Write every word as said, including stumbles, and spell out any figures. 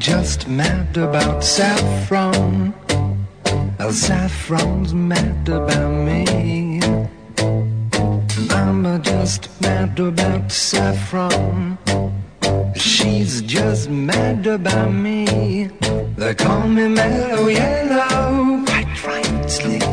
just mad about saffron. Oh, saffron's mad about me. I'm just mad about saffron. She's just mad about me. They call me Mellow Yellow, quite right, slick